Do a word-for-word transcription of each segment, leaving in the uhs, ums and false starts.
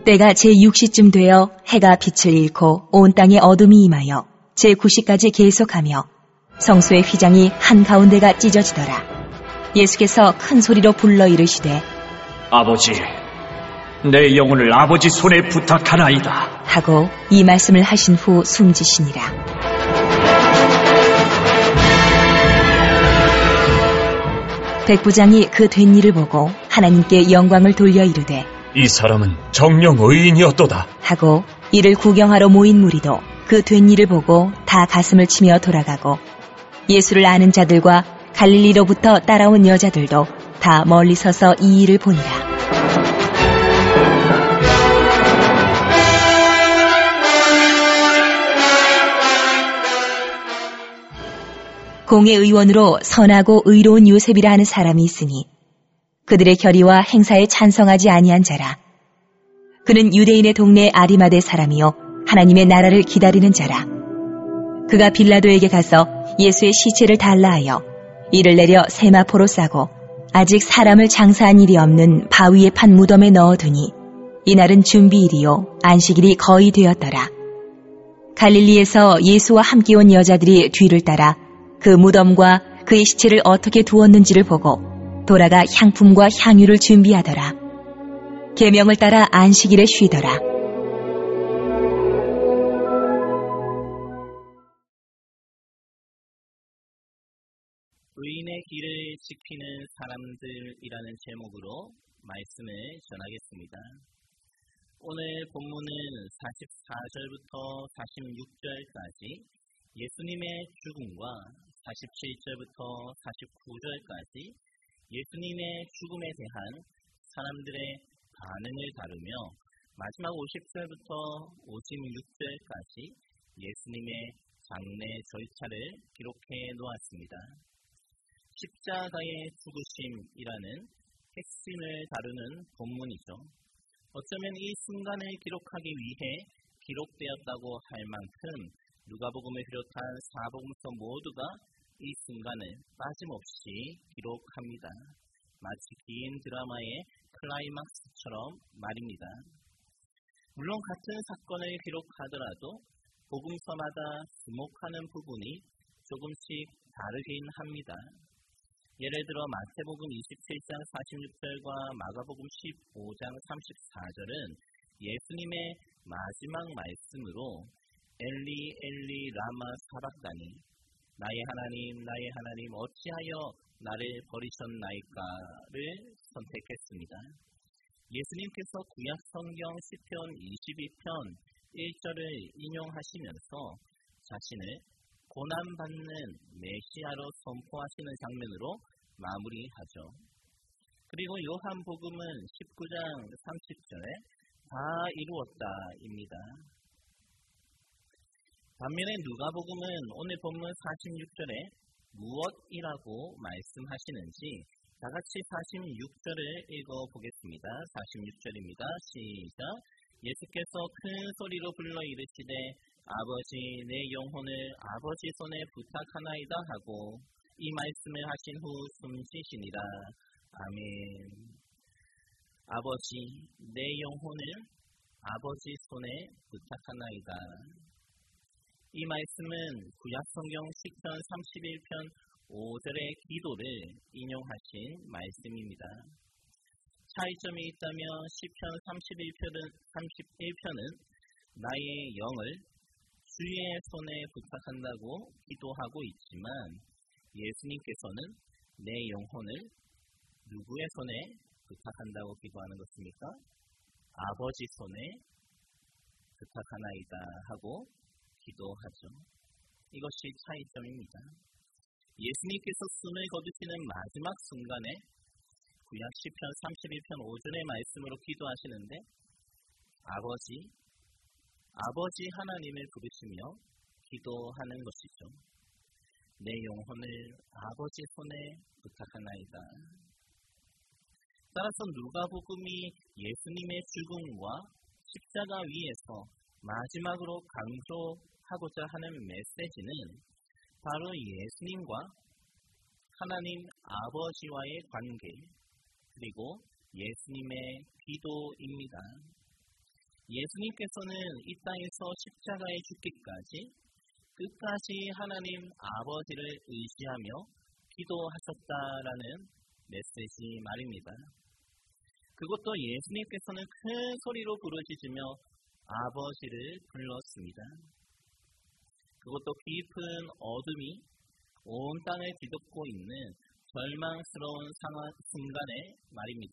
때가 제육 시쯤 되어 해가 빛을 잃고 온 땅에 어둠이 임하여 제구 시까지 계속하며 성소의 휘장이 한가운데가 찢어지더라. 예수께서 큰 소리로 불러 이르시되 아버지, 내 영혼을 아버지 손에 부탁하나이다 하고 이 말씀을 하신 후 숨지시니라. 백부장이 그 된 일을 보고 하나님께 영광을 돌려 이르되 이 사람은 정령 의인이었도다 하고 이를 구경하러 모인 무리도 그 된 일을 보고 다 가슴을 치며 돌아가고 예수를 아는 자들과 갈릴리로부터 따라온 여자들도 다 멀리 서서 이 일을 보니라. 공회의원으로 선하고 의로운 요셉이라 하는 사람이 있으니 그들의 결의와 행사에 찬성하지 아니한 자라. 그는 유대인의 동네 아리마대 사람이요 하나님의 나라를 기다리는 자라. 그가 빌라도에게 가서 예수의 시체를 달라 하여 이를 내려 세마포로 싸고 아직 사람을 장사한 일이 없는 바위에 판 무덤에 넣어두니 이날은 준비일이요 안식일이 거의 되었더라. 갈릴리에서 예수와 함께 온 여자들이 뒤를 따라 그 무덤과 그의 시체를 어떻게 두었는지를 보고 돌아가 향품과 향유를 준비하더라. 계명을 따라 안식일에 쉬더라. 의인의 길을 지키는 사람들이라는 제목으로 말씀을 전하겠습니다. 오늘 본문은 사십사 절부터 사십육 절까지 예수님의 죽음과 사십칠 절부터 사십구 절까지 예수님의 죽음에 대한 사람들의 반응을 다루며 마지막 오십 절부터 오십육 절까지 예수님의 장례 절차를 기록해 놓았습니다. 십자가의 죽으심이라는 핵심을 다루는 본문이죠. 어쩌면 이 순간을 기록하기 위해 기록되었다고 할 만큼 누가복음을 비롯한 사복음서 모두가 이 순간을 빠짐없이 기록합니다. 마치 긴 드라마의 클라이막스처럼 말입니다. 물론 같은 사건을 기록하더라도 복음서마다 주목하는 부분이 조금씩 다르긴 합니다. 예를 들어 마태복음 이십칠 장 사십육 절과 마가복음 십오 장 삼십사 절은 예수님의 마지막 말씀으로 엘리 엘리 라마 사박다니 나의 하나님 나의 하나님 어찌하여 나를 버리셨나이까를 선택했습니다. 예수님께서 구약 성경 시편 이십이 편 일 절을 인용하시면서 자신을 고난받는 메시아로 선포하시는 장면으로 마무리하죠. 그리고 요한복음은 십구 장 삼십 절에 다 이루었다입니다. 반면에 누가복음은 오늘 본문 사십육 절에 무엇이라고 말씀하시는지 다같이 사십육 절을 읽어보겠습니다. 사십육 절입니다. 시작. 예수께서 큰 소리로 불러 이르시되 아버지 내 영혼을 아버지 손에 부탁하나이다 하고 이 말씀을 하신 후 숨지시니라. 아멘. 아버지 내 영혼을 아버지 손에 부탁하나이다. 이 말씀은 구약성경 시편 삼십일 편 오 절의 기도를 인용하신 말씀입니다. 차이점이 있다면 시편 삼십일 편은 나의 영을 주의 손에 부탁한다고 기도하고 있지만 예수님께서는 내 영혼을 누구의 손에 부탁한다고 기도하는 것입니까? 아버지 손에 부탁하나이다 하고 기도하죠. 이것이 차이점입니다. 예수님께서 숨을 거두시는 마지막 순간에 구약 시편 삼십일 편 오 절의 말씀으로 기도하시는데 아버지, 아버지 하나님을 부르시며 기도하는 것이죠. 내 영혼을 아버지 손에 부탁하나이다. 따라서 누가복음이 예수님의 죽음과 십자가 위에서 마지막으로 강조하고자 하는 메시지는 바로 예수님과 하나님 아버지와의 관계 그리고 예수님의 기도입니다. 예수님께서는 이 땅에서 십자가에 죽기까지 끝까지 하나님 아버지를 의지하며 기도하셨다라는 메시지 말입니다. 그것도 예수님께서는 큰 소리로 부르짖으며 아버지를 불렀습니다. 그것도 깊은 어둠이 온 땅을 뒤덮고 있는 절망스러운 상황 순간의 말입니다.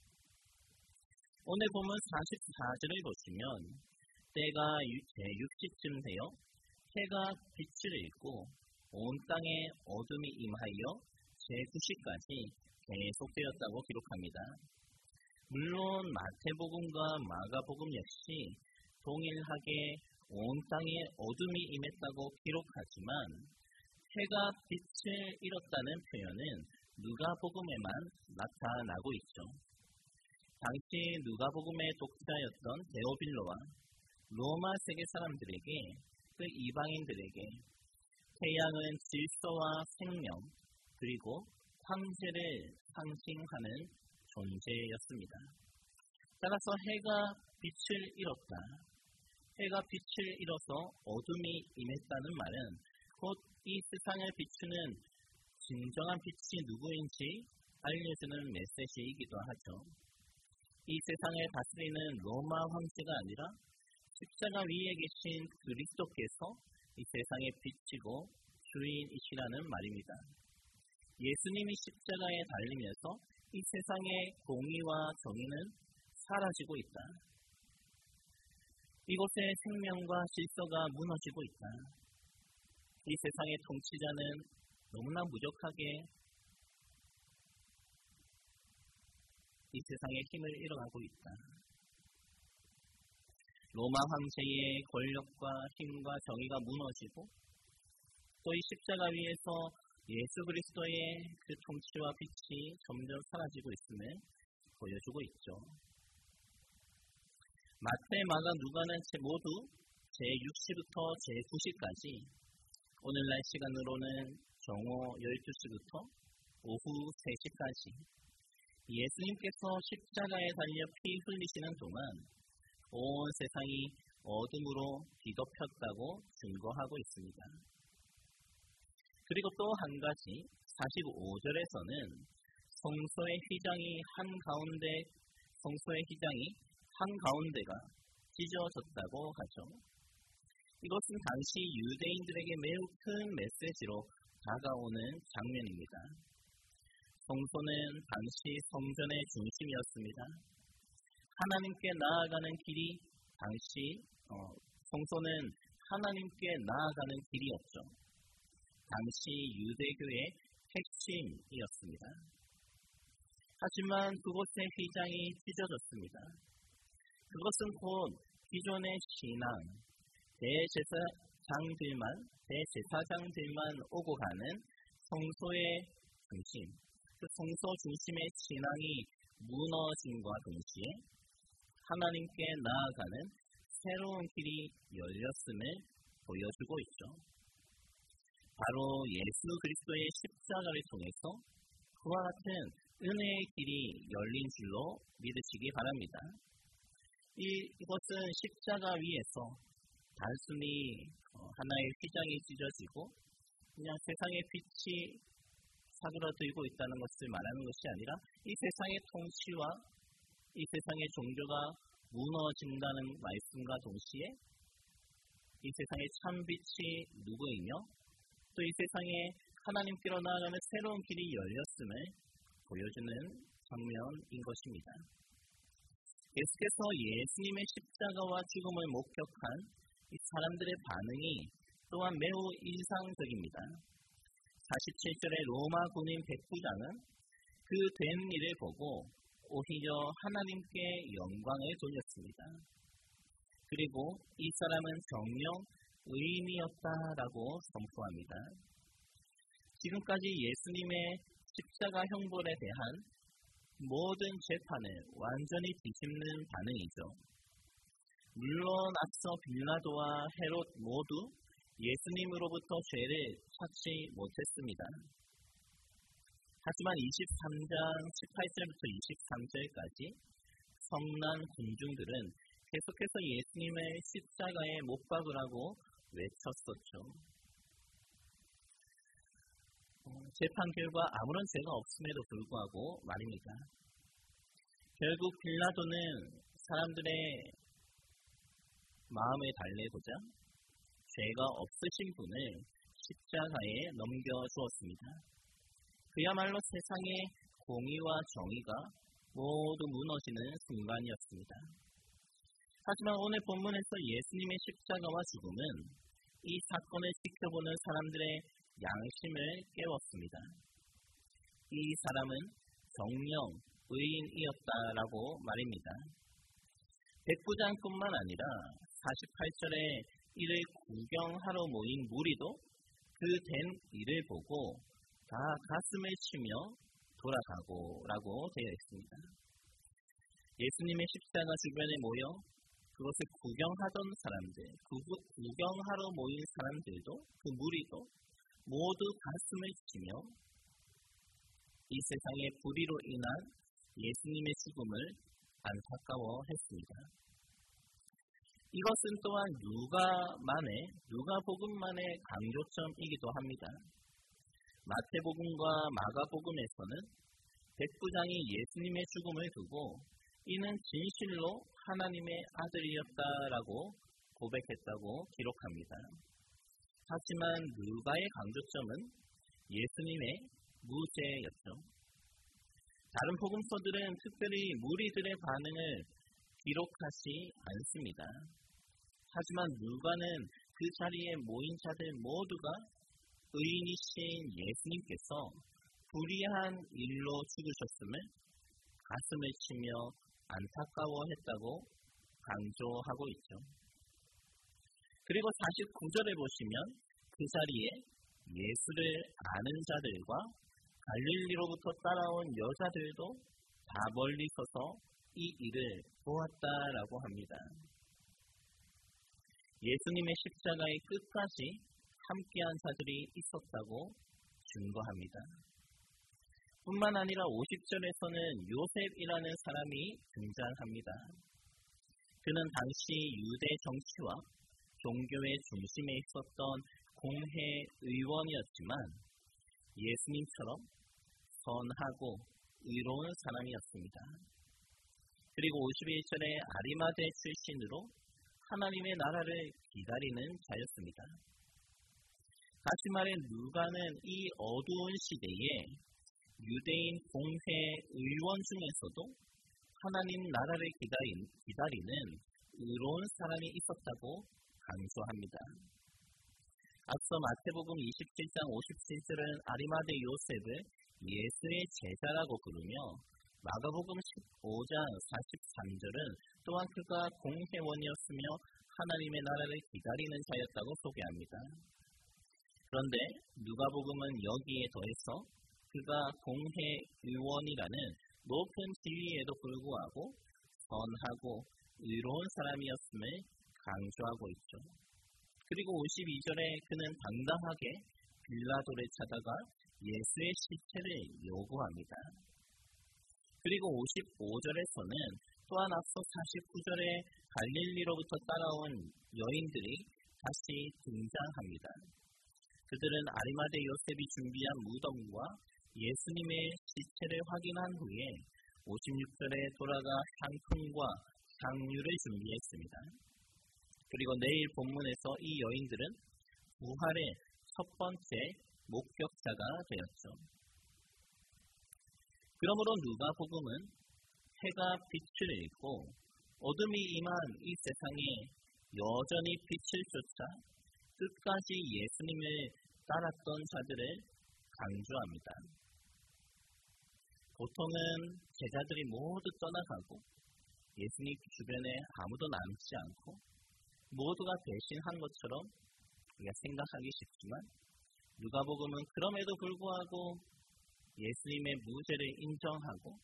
오늘 보면 사십사 절을 보시면 때가 제육십쯤 되어 해가 빛을 잃고 온 땅에 어둠이 임하여 제구시까지 계속되었다고 기록합니다. 물론 마태복음과 마가복음 역시 동일하게 온 땅에 어둠이 임했다고 기록하지만 해가 빛을 잃었다는 표현은 누가복음에만 나타나고 있죠. 당시 누가복음의 독자였던 데오빌로와 로마 세계 사람들에게 그 이방인들에게 태양은 질서와 생명 그리고 황제를 상징하는 존재였습니다. 따라서 해가 빛을 잃었다. 해가 빛을 잃어서 어둠이 임했다는 말은 곧 이 세상을 비추는 진정한 빛이 누구인지 알려주는 메시지이기도 하죠. 이 세상을 다스리는 로마 황제가 아니라 십자가 위에 계신 그리스도께서 이 세상의 빛이고 주인이시라는 말입니다. 예수님이 십자가에 달리면서 이 세상의 공의와 정의는 사라지고 있다. 이곳의 생명과 질서가 무너지고 있다. 이 세상의 통치자는 너무나 부족하게 이 세상의 힘을 잃어가고 있다. 로마 황제의 권력과 힘과 정의가 무너지고 또 이 십자가 위에서 예수 그리스도의 그 통치와 빛이 점점 사라지고 있음을 보여주고 있죠. 마태, 마가, 누가는 모두 제육시부터 제구시까지 오늘날 시간으로는 정오 열두 시부터 오후 세 시까지 예수님께서 십자가에 달려 피 흘리시는 동안 온 세상이 어둠으로 뒤덮였다고 증거하고 있습니다. 그리고 또 한 가지 사십오 절에서는 성소의 휘장이 한가운데 성소의 휘장이 한가운데가 찢어졌다고 하죠. 이것은 당시 유대인들에게 매우 큰 메시지로 다가오는 장면입니다. 성소는 당시 성전의 중심이었습니다. 하나님께 나아가는 길이 당시 어, 성소는 하나님께 나아가는 길이었죠. 당시 유대교의 핵심이었습니다. 하지만 그곳의 휘장이 찢어졌습니다. 그것은 곧 기존의 신앙, 대제사장들만, 대제사장들만 오고 가는 성소의 중심, 그 성소 중심의 신앙이 무너짐과 동시에 하나님께 나아가는 새로운 길이 열렸음을 보여주고 있죠. 바로 예수 그리스도의 십자가를 통해서 그와 같은 은혜의 길이 열린 줄로 믿으시기 바랍니다. 이, 이것은 십자가 위에서 단순히 하나의 휘장이 찢어지고 그냥 세상의 빛이 사그라들고 있다는 것을 말하는 것이 아니라 이 세상의 통치와 이 세상의 종교가 무너진다는 말씀과 동시에 이 세상의 참빛이 누구이며 또 이 세상에 하나님께로 나아가는 새로운 길이 열렸음을 보여주는 장면인 것입니다. 계속해서 예수님의 십자가와 죽음을 목격한 이 사람들의 반응이 또한 매우 인상적입니다. 사십칠 절의 로마 군인 백부장은 그 된 일을 보고 오히려 하나님께 영광을 돌렸습니다. 그리고 이 사람은 정녕 의인이었다라고 선포합니다. 지금까지 예수님의 십자가 형벌에 대한 모든 재판을 완전히 뒤집는 반응이죠. 물론 앞서 빌라도와 헤롯 모두 예수님으로부터 죄를 찾지 못했습니다. 하지만 이십삼 장 십팔 절부터 이십삼 절까지 성난 군중들은 계속해서 예수님의 십자가에 못 박으라고 외쳤었죠. 어, 재판 결과 아무런 죄가 없음에도 불구하고 말입니다. 결국 빌라도는 사람들의 마음에 달래고자 죄가 없으신 분을 십자가에 넘겨주었습니다. 그야말로 세상의 공의와 정의가 모두 무너지는 순간이었습니다. 하지만 오늘 본문에서 예수님의 십자가와 죽음은 이 사건을 지켜보는 사람들의 양심을 깨웠습니다. 이 사람은 정령 의인이었다라고 말입니다. 백부장뿐만 아니라 사십팔 절에 이를 구경하러 모인 무리도 그 된 일을 보고 다 가슴을 치며 돌아가고 라고 되어 있습니다. 예수님의 십자가 주변에 모여 그것을 구경하던 사람들, 그 구경하러 모인 사람들도, 그 무리도 모두 가슴을 치며 이 세상의 불의로 인한 예수님의 죽음을 안타까워했습니다. 이것은 또한 누가만의, 누가복음만의 강조점이기도 합니다. 마태복음과 마가복음에서는 백부장이 예수님의 죽음을 두고 이는 진실로 하나님의 아들이었다라고 고백했다고 기록합니다. 하지만 누가의 강조점은 예수님의 무죄였죠. 다른 복음서들은 특별히 무리들의 반응을 기록하지 않습니다. 하지만 누가는 그 자리에 모인 자들 모두가 의인이신 예수님께서 불의한 일로 죽으셨음을 가슴을 치며 안타까워했다고 강조하고 있죠. 그리고 사십구 절에 보시면 그 자리에 예수를 아는 자들과 갈릴리로부터 따라온 여자들도 다 멀리 서서 이 일을 보았다라고 합니다. 예수님의 십자가의 끝까지 함께한 자들이 있었다고 증거합니다. 뿐만 아니라 오십 절에서는 요셉이라는 사람이 등장합니다. 그는 당시 유대 정치와 종교의 중심에 있었던 공회 의원이었지만 예수님처럼 선하고 의로운 사람이었습니다. 그리고 오십일 절에 아리마대 출신으로 하나님의 나라를 기다리는 자였습니다. 다시 말해 누가는 이 어두운 시대에 유대인 공회 의원 중에서도 하나님 나라를 기다린, 기다리는 의로운 사람이 있었다고 강조합니다. 앞서 마태복음 이십칠 장 오십칠 절은 아리마대 요셉을 예수의 제자라고 부르며 마가복음 십오 장 사십삼 절은 또한 그가 공회원이었으며 하나님의 나라를 기다리는 자였다고 소개합니다. 그런데 누가복음은 여기에 더해서 그가 공회 의원이라는 높은 지위에도 불구하고 선하고 의로운 사람이었음을 강조하고 있죠. 그리고 오십이 절에 그는 당당하게 빌라도를 찾아가 예수의 시체를 요구합니다. 그리고 오십오 절에서는 또한 앞서 사십구 절에 갈릴리로부터 따라온 여인들이 다시 등장합니다. 그들은 아리마대 요셉이 준비한 무덤과 예수님의 시체를 확인한 후에 오십육 절에 돌아가 향품과 향유를 준비했습니다. 그리고 내일 본문에서 이 여인들은 부활의 첫 번째 목격자가 되었죠. 그러므로 누가복음은 해가 빛을 잃고 어둠이 임한 이 세상에 여전히 빛을 쫓아 끝까지 예수님을 따랐던 자들을 강조합니다. 보통은 제자들이 모두 떠나가고 예수님 주변에 아무도 남지 않고 모두가 배신한 것처럼 우리가 생각하기 쉽지만 누가복음은 그럼에도 불구하고 예수님의 무죄를 인정하고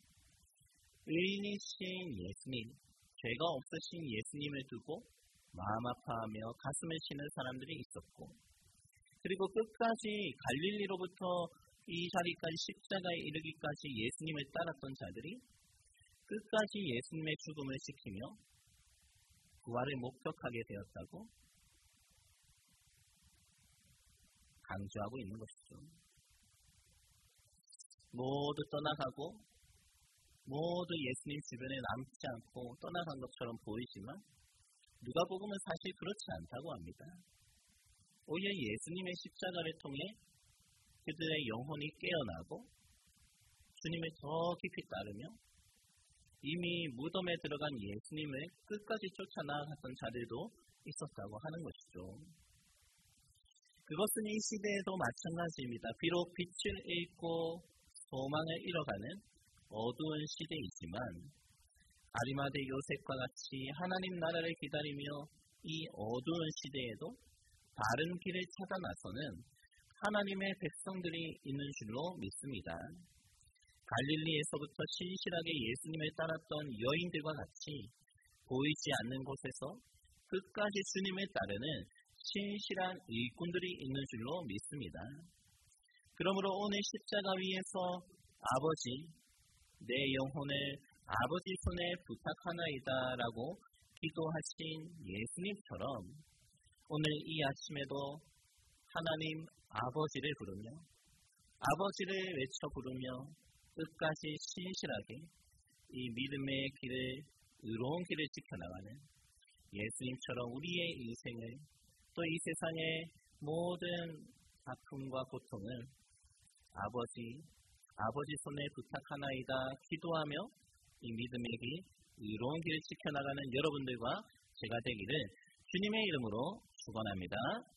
의인이신 예수님, 죄가 없으신 예수님을 두고 마음 아파하며 가슴을 치는 사람들이 있었고 그리고 끝까지 갈릴리로부터 이 자리까지 십자가에 이르기까지 예수님을 따랐던 자들이 끝까지 예수님의 죽음을 지키며 부활을 목격하게 되었다고 강조하고 있는 것이죠. 모두 떠나가고 모두 예수님 주변에 남지 않고 떠나간 것처럼 보이지만 누가복음은 사실 그렇지 않다고 합니다. 오히려 예수님의 십자가를 통해 그들의 영혼이 깨어나고 주님을 더 깊이 따르며 이미 무덤에 들어간 예수님을 끝까지 쫓아나갔던 자들도 있었다고 하는 것이죠. 그것은 이 시대에도 마찬가지입니다. 비록 빛을 잃고 소망을 잃어가는 어두운 시대이지만 아리마대 요셉과 같이 하나님 나라를 기다리며 이 어두운 시대에도 바른 길을 찾아 나서는 하나님의 백성들이 있는 줄로 믿습니다. 갈릴리에서부터 신실하게 예수님을 따랐던 여인들과 같이 보이지 않는 곳에서 끝까지 주님을 따르는 신실한 일꾼들이 있는 줄로 믿습니다. 그러므로 오늘 십자가 위에서 아버지, 내 영혼을 아버지 손에 부탁하나이다 라고 기도하신 예수님처럼 오늘 이 아침에도 하나님 아버지를 부르며 아버지를 외쳐 부르며 끝까지 신실하게 이 믿음의 길을, 의로운 길을 지켜나가는 예수님처럼 우리의 인생을 또 이 세상의 모든 아픔과 고통을 아버지, 아버지 손에 부탁하나이다 기도하며 이 믿음의 길, 의로운 길을 지켜나가는 여러분들과 제가 되기를 주님의 이름으로 축원합니다.